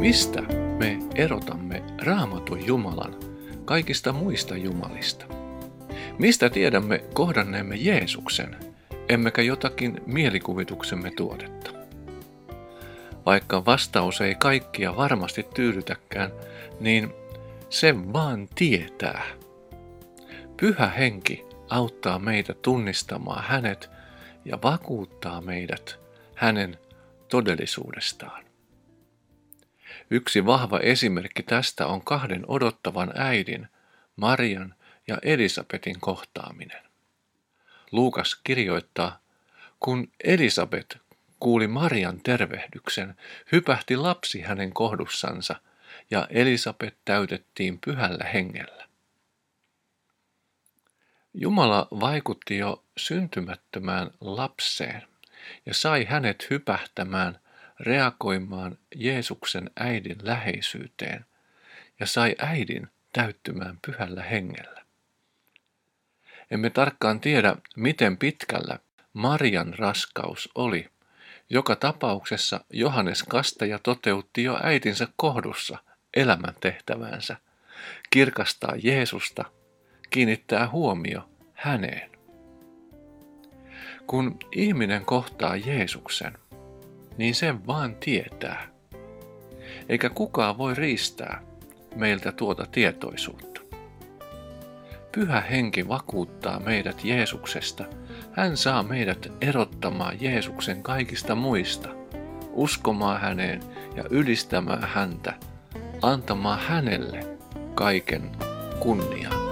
Mistä me erotamme Raamatun Jumalan kaikista muista jumalista? Mistä tiedämme kohdanneemme Jeesuksen, emmekä jotakin mielikuvituksemme tuotetta? Vaikka vastaus ei kaikkia varmasti tyydytäkään, niin sen vaan tietää. Pyhä Henki auttaa meitä tunnistamaan hänet ja vakuuttaa meidät hänen todellisuudestaan. Yksi vahva esimerkki tästä on kahden odottavan äidin, Marian ja Elisabetin kohtaaminen. Luukas kirjoittaa, kun Elisabet kuuli Marian tervehdyksen, hypähti lapsi hänen kohdussansa ja Elisabet täytettiin Pyhällä Hengellä. Jumala vaikutti jo syntymättömään lapseen ja sai hänet hypähtämään, reagoimaan Jeesuksen äidin läheisyyteen ja sai äidin täyttymään Pyhällä Hengellä. Emme tarkkaan tiedä, miten pitkällä Marian raskaus oli. Joka tapauksessa Johannes Kastaja toteutti jo äitinsä kohdussa elämäntehtävänsä, kirkastaa Jeesusta, kiinnittää huomio häneen. Kun ihminen kohtaa Jeesuksen, niin sen vaan tietää, eikä kukaan voi riistää meiltä tuota tietoisuutta. Pyhä Henki vakuuttaa meidät Jeesuksesta. Hän saa meidät erottamaan Jeesuksen kaikista muista, uskomaan häneen ja ylistämään häntä, antamaan hänelle kaiken kunnian.